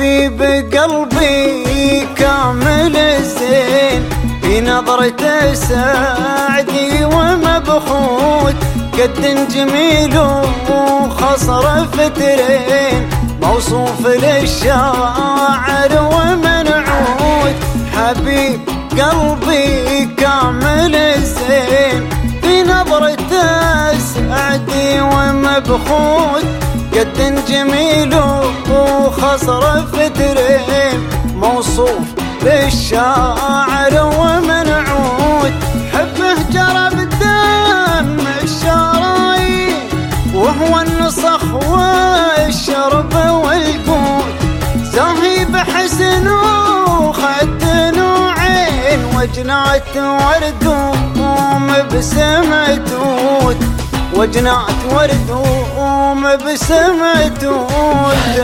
حبيب قلبي كامل الزين، بنظرته سعدي ومبخوت، قد جميل وخصر فترين، موصوف للشاعر ومنعود. حبيب قلبي كامل الزين، بنظرته سعدي ومبخوت، قد جميل وخصر فترين، موصوف للشاعر ومنعود. حبه جرى بالدم الشرايين، وهو النصخ والشرب والقوت، زاهي بحسن وخد وعين، وجنات وردوم بسمة توت، وجنات وردوم بسمة توت.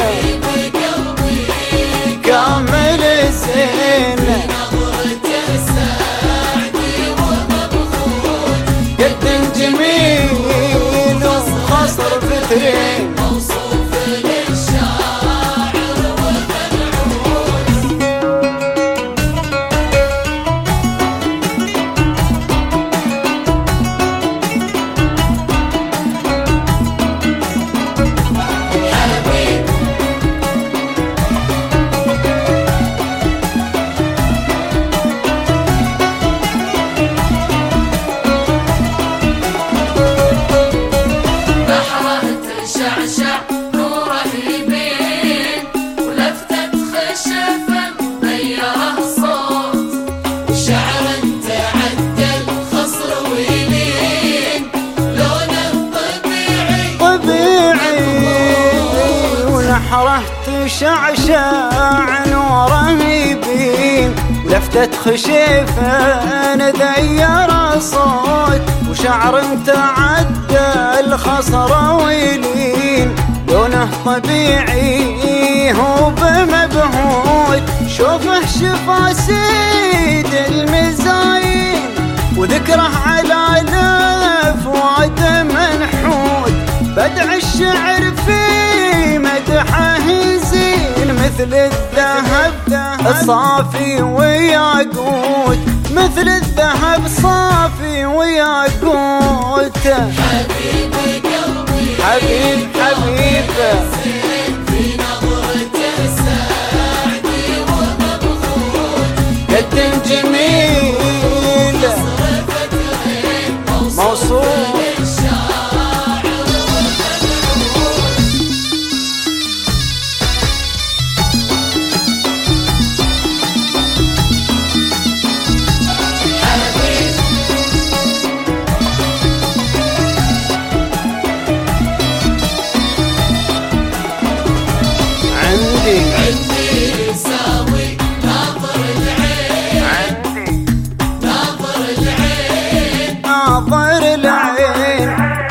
كامل الزين، قد جميل وخصر فترين، موصوف للشاعر ومنعود. حبيب حرهت شعشع نوره يبين، لفتة خشيفة ندير صوت، وشعر تعدى الخصر ويلين، لونه طبيعي هو بمبهوت. شوفه شفا سيد المزاين، وذكره على الافواد منحوت، بدع الشعر في مدحه زين، مثل الذهب الصافي وياقوت، مثل الذهب صافي وياقوت. حبيب قلبي حبيب في نظرته سعدي ومبخوت، قد جميل موصوف. عندي يساوي ناظر العين، عندي ناظر العين، ناظر العين،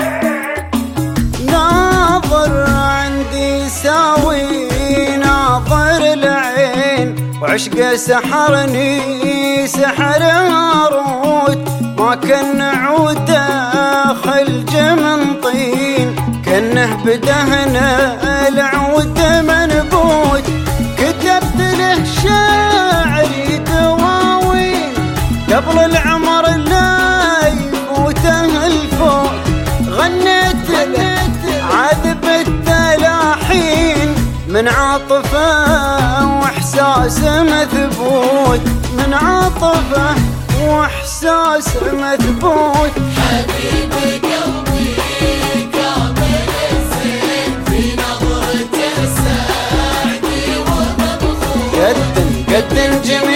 ناظر عندي يساوي ناظر العين، وعشقه سحرني سحر هاروت، ما كان عوده خلج من طين، كانه بدهنه العود منبوت. كتبت له شعري دواوين، قبل العمر لا يفوته الفوت، غنيت عذب التلاحين، من عاطفه واحساس مثبوت، من عاطفه واحساس مثبوت. حبيب قلبي كامل الزين، في نظرته سعدي ومبخوت، قد جميل